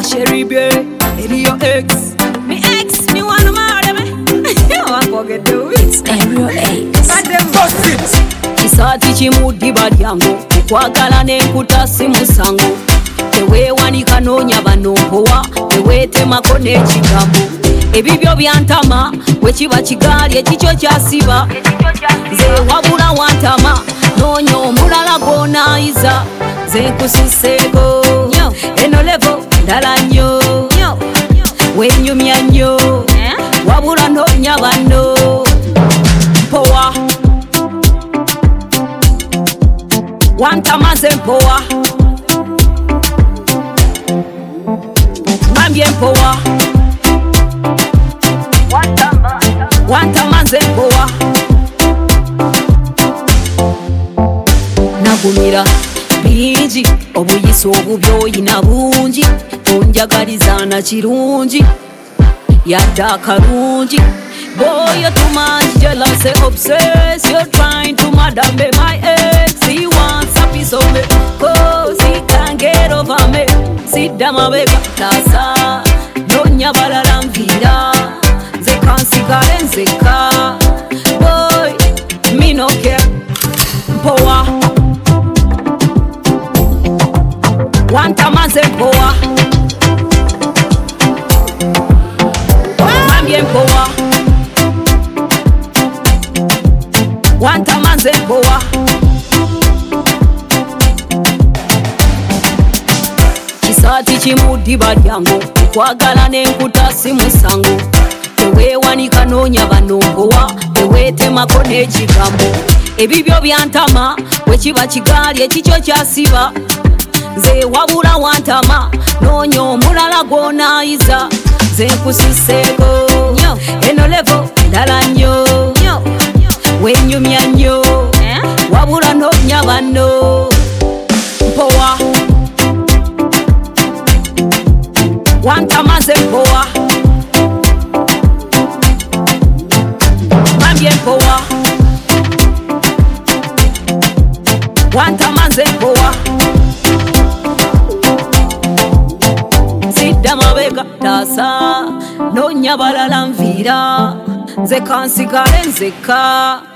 Sherry Bear, Elio X. Me X, me wanna marry me. I forget the weeks. Stereo X. Bust it. Kisati chimudi badi yangu kukwagala nenkuta si musango teweewanika noonya banompowa teweetemako n'ekigambo ebibyo byantama wekiba kigaali ekikyo kyasiba nze wabula wantama noonya omulala gw'onaayiza nze nkususeeko eno levo ndala nnyo wenyumya nnyo wabula noonya banno mpowa wantama nze mpowa ngambye mpowa wantama nze mpowa nagumira bingi obuyisa obubyoyina bungi onjagalizana kirungi yadde akalungi boy you're too much jealous and obsessed you're trying to madam be my ex he wants a piece of me cause he can't get over me sit down mabega tasa nonya balala mvira zeka nsigale nzeka boy me no care mpowa wantama nze mpowa ngambye mpowa wantama nze mpowa kisaati kimuddi balyango okwagala n'enkuta si musango teweewanika noonya banompowa teweetemako n'ekigambo ebibyo byantama wekiba kigaali ekikyo kyasiba nze wabula wantama noonya omulala gw'onaayiza nze nkususeeko eno levo ndala nnyo wenyumya nnyo wabula noonya banno mpowa wantama nze mpowa ngambye mpowa wantama nze mpowa sidda mabega tasa noonya balala nviira nze kansigale nzeka